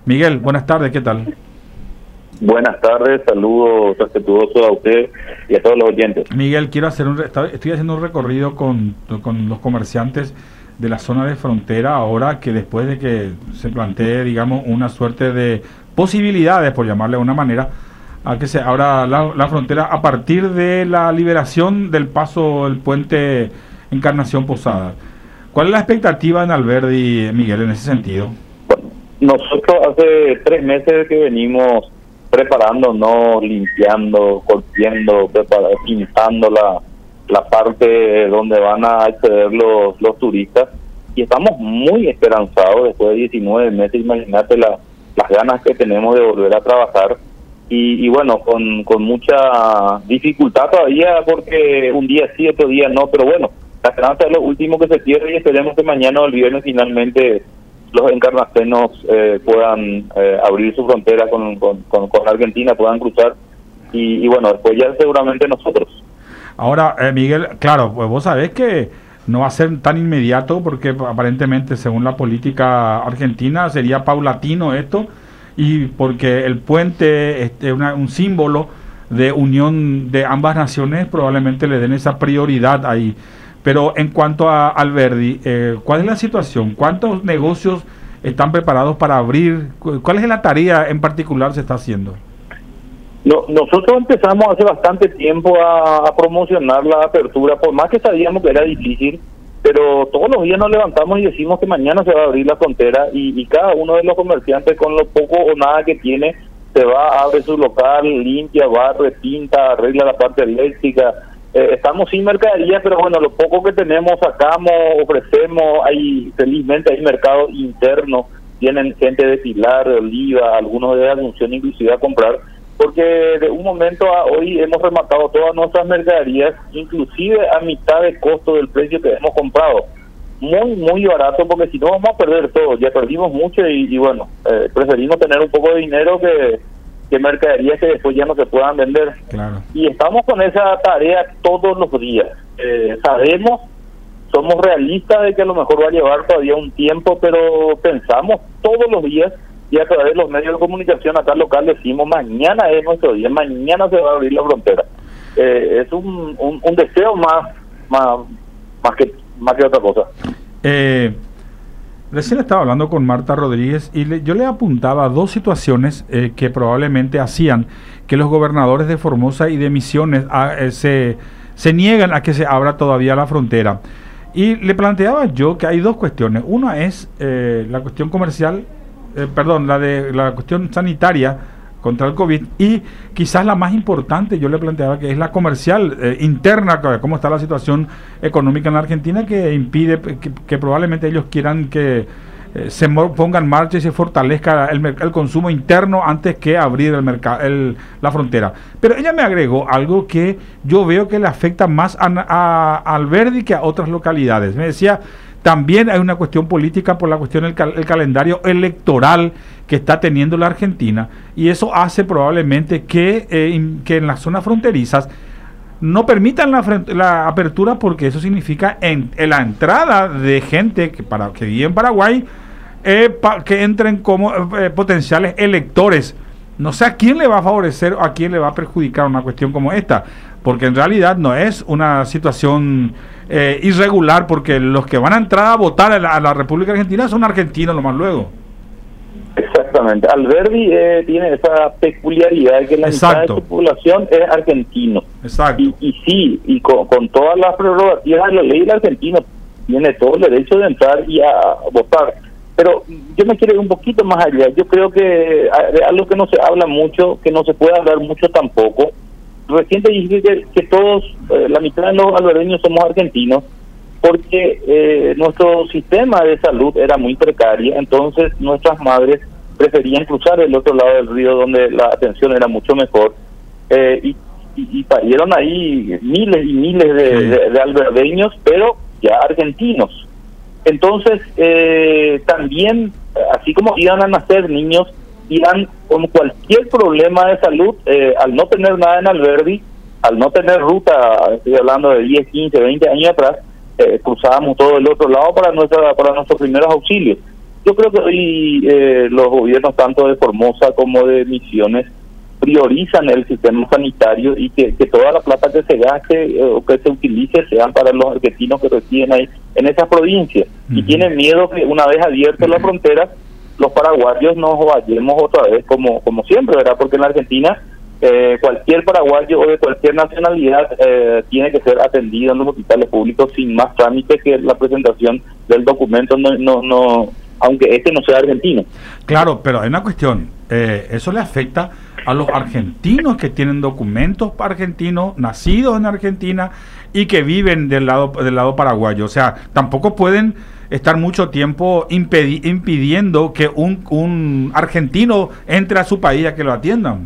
Miguel, buenas tardes, ¿qué tal? Buenas tardes, saludos respetuosos a usted y a todos los oyentes. Miguel, estoy haciendo un recorrido con los comerciantes de la zona de frontera ahora que después de que se plantee, digamos, una suerte de posibilidades, por llamarle de una manera, a que se abra la frontera a partir de la liberación del paso del puente Encarnación Posada. ¿Cuál es la expectativa en Alberdi, Miguel, en ese sentido? Bueno, nosotros hace 3 meses que venimos preparándonos, limpiando, corriendo, pintando la parte donde van a acceder los turistas, y estamos muy esperanzados después de 19 meses. Imagínate las ganas que tenemos de volver a trabajar, y bueno, con mucha dificultad todavía, porque un día sí, otro día no, pero bueno, la esperanza es lo último que se pierde, y esperemos que mañana o el viernes finalmente los encarnacenos puedan abrir su frontera con Argentina, puedan cruzar, y bueno, después ya seguramente nosotros. Ahora, Miguel, claro, pues vos sabés que no va a ser tan inmediato, porque aparentemente, según la política argentina, sería paulatino esto, y porque el puente es un símbolo de unión de ambas naciones, probablemente le den esa prioridad ahí. Pero en cuanto a Alberdi, ¿cuál es la situación? ¿Cuántos negocios están preparados para abrir? ¿Cuál es la tarea en particular se está haciendo? Nosotros empezamos hace bastante tiempo a promocionar la apertura, por más que sabíamos que era difícil, pero todos los días nos levantamos y decimos que mañana se va a abrir la frontera, y cada uno de los comerciantes, con lo poco o nada que tiene, se va, abre su local, limpia, barre, pinta, arregla la parte eléctrica. Estamos sin mercadería, pero bueno, lo poco que tenemos sacamos, ofrecemos. Felizmente hay mercado interno, vienen gente de Pilar, de Oliva, algunos de Asunción inclusive a comprar, porque de un momento a hoy hemos rematado todas nuestras mercaderías, inclusive a mitad de costo del precio que hemos comprado. Muy barato, porque si no vamos a perder todo. Ya perdimos mucho, y bueno, preferimos tener un poco de dinero que mercaderías que después ya no se puedan vender. Claro. Y estamos con esa tarea todos los días. Sabemos, somos realistas de que a lo mejor va a llevar todavía un tiempo, pero pensamos todos los días, y a través de los medios de comunicación acá local decimos: mañana es nuestro día, mañana se va a abrir la frontera. Es un deseo más que otra cosa. Recién estaba hablando con Marta Rodríguez y yo le apuntaba 2 situaciones que probablemente hacían que los gobernadores de Formosa y de Misiones se niegan a que se abra todavía la frontera. Y le planteaba yo que hay 2 cuestiones. Una es la cuestión comercial, la cuestión sanitaria contra el COVID, y quizás la más importante, yo le planteaba, que es la comercial interna, cómo está la situación económica en la Argentina, que impide que probablemente ellos quieran que se ponga en marcha y se fortalezca el consumo interno antes que abrir la frontera. Pero ella me agregó algo que yo veo que le afecta más a Alberdi que a otras localidades. Me decía: también hay una cuestión política por la cuestión del calendario electoral que está teniendo la Argentina, y eso hace probablemente que en las zonas fronterizas no permitan la apertura, porque eso significa la entrada de gente que vive en Paraguay, que entren como potenciales electores. No sé a quién le va a favorecer o a quién le va a perjudicar una cuestión como esta, porque en realidad no es una situación irregular, porque los que van a entrar a votar a la República Argentina son argentinos lo más luego. Exactamente. Alberdi tiene esa peculiaridad de que la mitad de su población es argentino. Exacto. Y sí, y con todas las prerrogativas de la ley, el argentino tiene todo el derecho de entrar y a votar. Pero yo me quiero ir un poquito más allá. Yo creo que de algo que no se habla mucho, que no se puede hablar mucho tampoco. Recién te dije que todos, la mitad de los alberdinos somos argentinos, porque nuestro sistema de salud era muy precario. Entonces nuestras madres preferían cruzar el otro lado del río, donde la atención era mucho mejor, y parieron ahí miles y miles de alberdeños, pero ya argentinos. Entonces también, así como iban a nacer niños, iban con cualquier problema de salud, al no tener nada en Alberdi, al no tener ruta, estoy hablando de 10, 15, 20 años atrás, cruzábamos todo el otro lado para nuestros primeros auxilios. Yo creo que hoy los gobiernos tanto de Formosa como de Misiones priorizan el sistema sanitario y que toda la plata que se gaste o que se utilice sean para los argentinos que residen ahí en esas provincias. Y tienen miedo que una vez abiertas las fronteras, los paraguayos nos vayamos otra vez como siempre, ¿verdad? Porque en la Argentina cualquier paraguayo o de cualquier nacionalidad tiene que ser atendido en los hospitales públicos sin más trámite que la presentación del documento, no aunque este no sea argentino. Claro, pero hay una cuestión, eso le afecta a los argentinos que tienen documentos argentinos, nacidos en Argentina y que viven del lado paraguayo. O sea, tampoco pueden estar mucho tiempo impidiendo que un argentino entre a su país a que lo atiendan.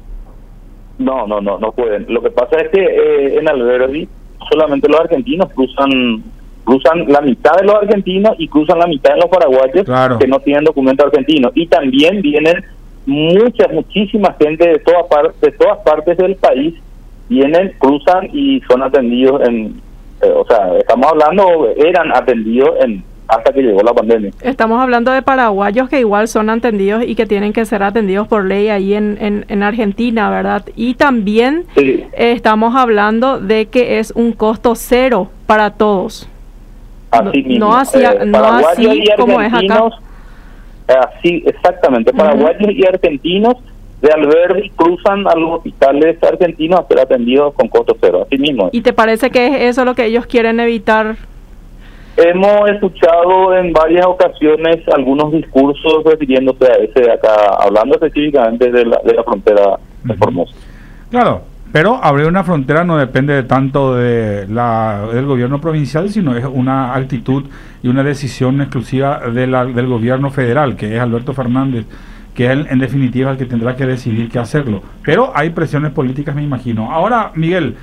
No pueden. Lo que pasa es que en Alberdi solamente los argentinos cruzan la mitad de los argentinos y cruzan la mitad de los paraguayos, claro, que no tienen documento argentino. Y también vienen muchísima gente de todas partes del país, cruzan y son atendidos estamos hablando, eran atendidos hasta que llegó la pandemia. Estamos hablando de paraguayos que igual son atendidos y que tienen que ser atendidos por ley ahí en Argentina, ¿verdad? Y también sí, estamos hablando de que es un costo cero para todos. Así mismo. No así como es acá. Así, exactamente. Paraguayos y argentinos de Alberdi cruzan a los hospitales argentinos a ser atendidos con costo cero, así mismo. ¿Y te parece que es eso lo que ellos quieren evitar? Hemos escuchado en varias ocasiones algunos discursos refiriéndose a ese de acá, hablando específicamente de la frontera de Formosa. Claro, pero abrir una frontera no depende tanto del gobierno provincial, sino es una actitud y una decisión exclusiva del gobierno federal, que es Alberto Fernández, que es en definitiva el que tendrá que decidir qué hacerlo. Pero hay presiones políticas, me imagino. Ahora, Miguel,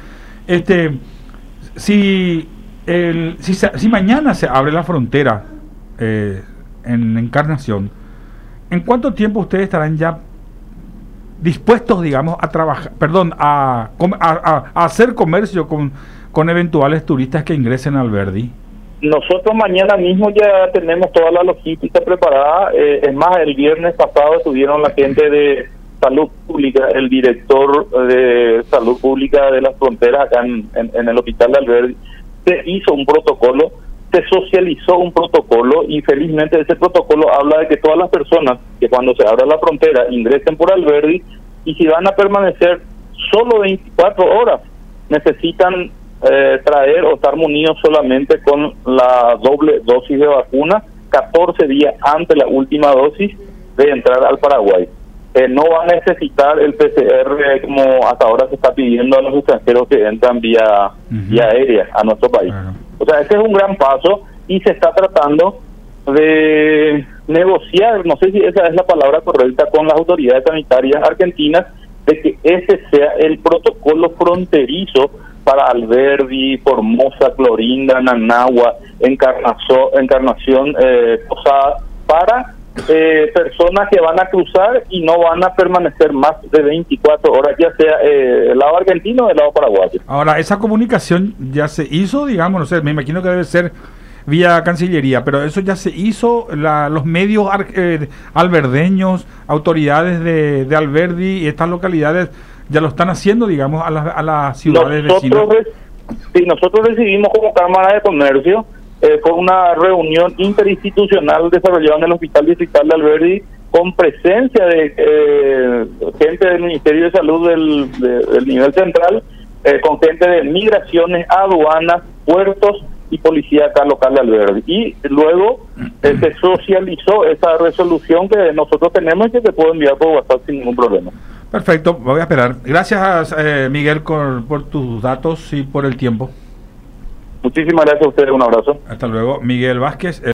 si mañana se abre la frontera en Encarnación, ¿en cuánto tiempo ustedes estarán ya dispuestos, digamos, a trabajar, a hacer comercio con eventuales turistas que ingresen al Alberdi? Nosotros mañana mismo ya tenemos toda la logística preparada. Es más, el viernes pasado estuvieron la gente de Salud Pública, el director de Salud Pública de las Fronteras acá en el hospital de Alberdi. Se hizo un protocolo, se socializó un protocolo y felizmente ese protocolo habla de que todas las personas que cuando se abra la frontera ingresen por Alberdi, y si van a permanecer solo 24 horas necesitan traer o estar munidos solamente con la doble dosis de vacuna 14 días antes de la última dosis de entrar al Paraguay. No va a necesitar el PCR como hasta ahora se está pidiendo a los extranjeros que entran vía aérea a nuestro país. O sea, ese es un gran paso y se está tratando de negociar, no sé si esa es la palabra correcta, con las autoridades sanitarias argentinas, de que ese sea el protocolo fronterizo para Alberdi, Formosa, Clorinda, Nanagua, Encarnación, Posada, para personas que van a cruzar y no van a permanecer más de 24 horas, ya sea del lado argentino o del lado paraguayo. Ahora, esa comunicación ya se hizo, digamos, no sé, me imagino que debe ser vía Cancillería, pero eso ya se hizo, los medios alberdeños, autoridades de Alberdi y estas localidades ya lo están haciendo, digamos, a las ciudades vecinas. Sí, nosotros recibimos como Cámara de Comercio, fue una reunión interinstitucional desarrollada en el Hospital Distrital de Alberdi con presencia de gente del Ministerio de Salud del nivel central, con gente de migraciones, aduanas, puertos y policía acá local de Alberdi. Y luego se socializó esa resolución que nosotros tenemos y que se puede enviar por WhatsApp sin ningún problema. Perfecto, voy a esperar. Gracias, Miguel, por tus datos y por el tiempo. Muchísimas gracias a ustedes, un abrazo. Hasta luego. Miguel Vázquez.